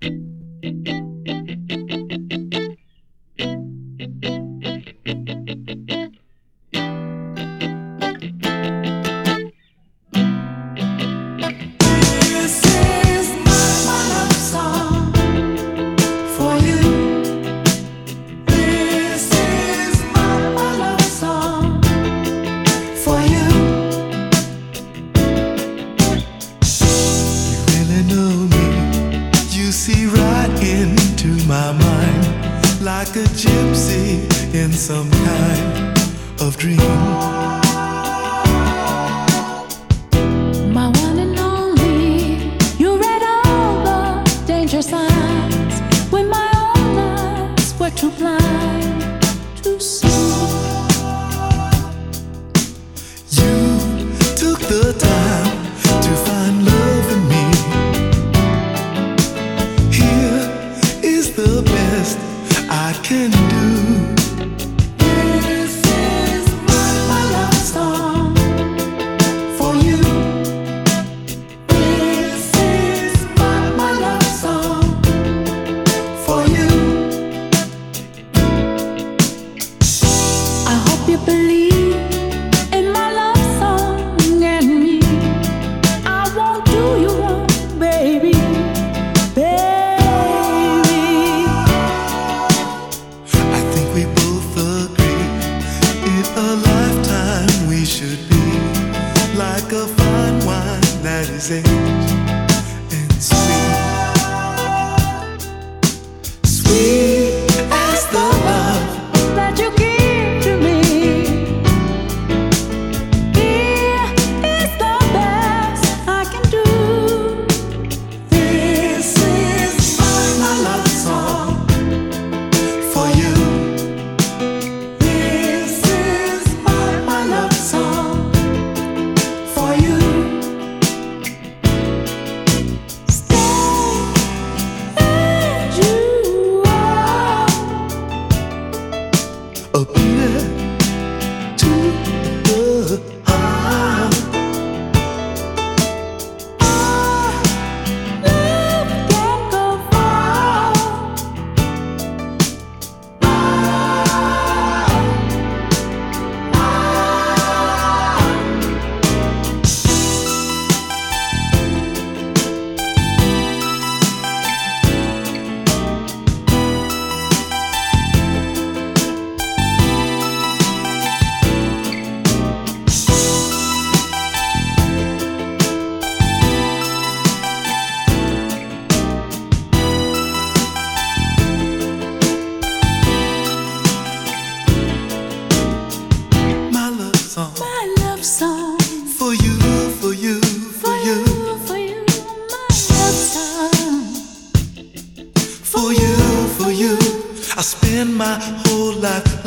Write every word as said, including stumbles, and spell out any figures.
See right into my mind, like a gypsy in some kind of dream. My one and only, you read all the danger signs when my own eyes were too blind to see. You took the time to find love in me. The best I can do. This is my, my love song for you. This is my, my love song for you. I hope you believe in my love song and me. I won't do you wrong, baby. baby. Like a fine wine that is aged and sweet, sweet as the love that you give to me. Here is the best I can do. This is my, my love song for you. This is my, my love song. A beat to the heart. Our love can go far. My love song for you, for you, for you, for you, my love song for you, for you. I spend my whole life